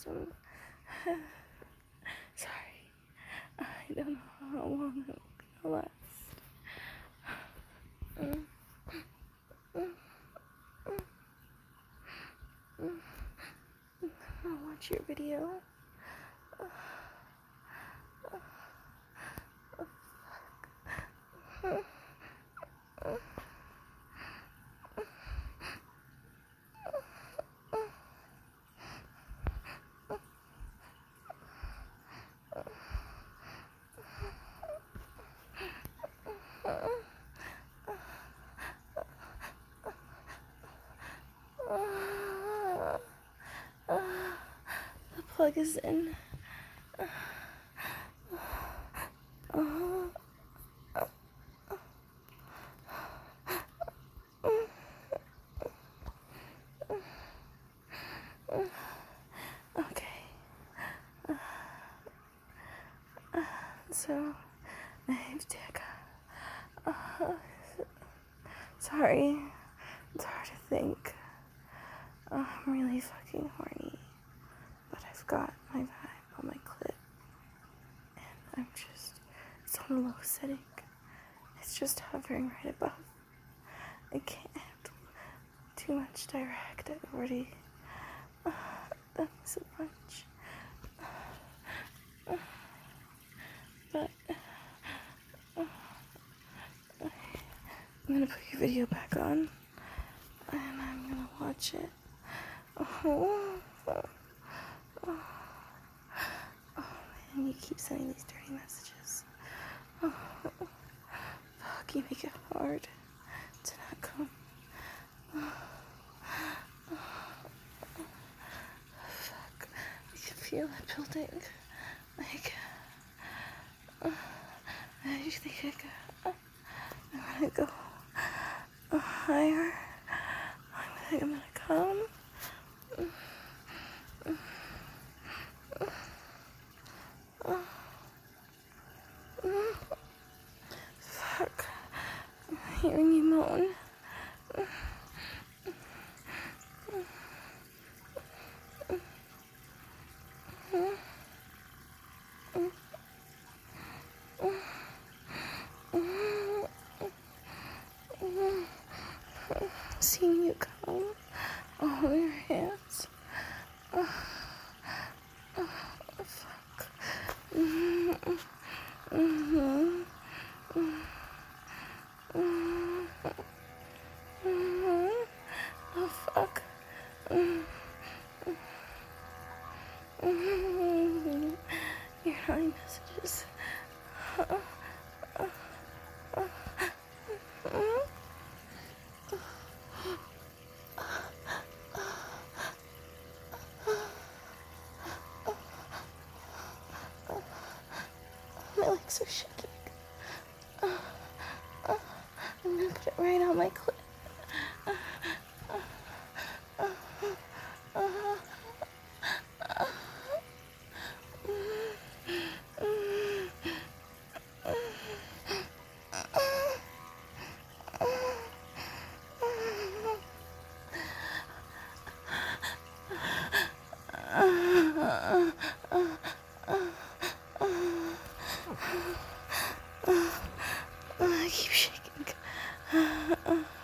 awesome. Sorry. I don't know how long it's gonna last. I'll watch your video. The plug is in. Okay. So, I have to sorry. It's hard to think. I'm really fucking horny. But I've got my vibe on my clit. And I'm just, it's on a low setting. It's just hovering right above. I can't handle too much direct. I've already done so much. But I'm gonna put your video back on. And I'm gonna watch it. Oh man, you keep sending these dirty messages. Fuck, you make it hard to not come. Fuck, I can feel it building. Like, I just think I wanna go higher. I'm gonna come. Fuck, I'm hearing you moan. Seeing you come all your hands. Fuck. Oh fuck. Your honey messages. My legs are shaking. I'm gonna put it right on my clit. I keep shaking.